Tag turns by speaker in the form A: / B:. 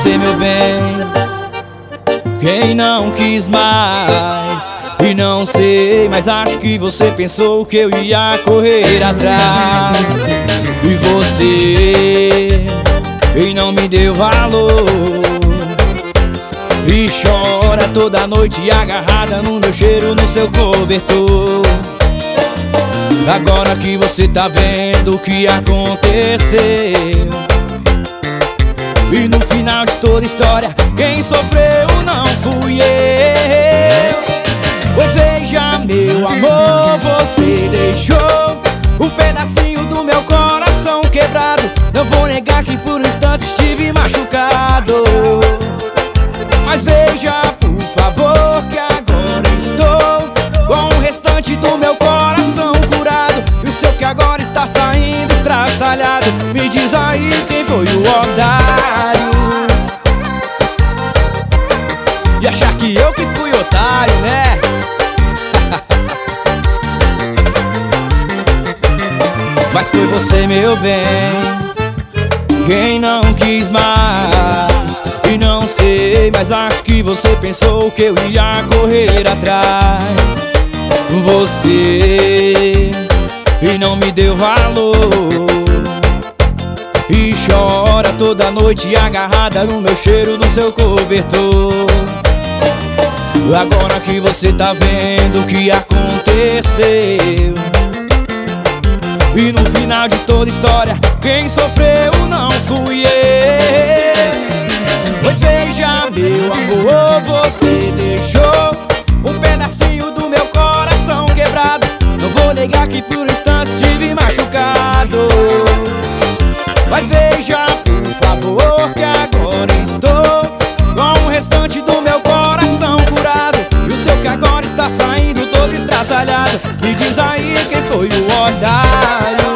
A: você, meu bem, quem não quis mais. E não sei, mas acho que você pensou que eu ia correr atrás. E você, e não me deu valor, e chora toda noite agarrada no meu cheiro, no seu cobertor. Agora que você tá vendo o que aconteceu, e no final de toda história quem sofreu não fui eu. Pois veja, meu amor, você deixou um pedacinho do meu coração quebrado. Não vou negar que por um instante estive machucado, mas veja, por favor, que agora estou com o restante do meu coração curado. E o seu que agora está saindo estraçalhado. Me diz aí quem foi o otário, e achar que eu que fui otário, né? Mas foi você, meu bem, quem não quis mais. E não sei, mas acho que você pensou que eu ia correr atrás. Você, e não me deu valor, e chora toda noite agarrada no meu cheiro, no seu cobertor. Agora que você tá vendo o que aconteceu, e no final de toda história quem sofreu não fui eu. Pois veja, meu amor, você deixou um pedacinho do meu coração quebrado. Não vou negar que por um instante estive machucado, mas veja, por favor, que agora estou com o restante do meu coração curado. E o seu que agora está saindo todo estraçalhado. Me diz aí quem foi o otário.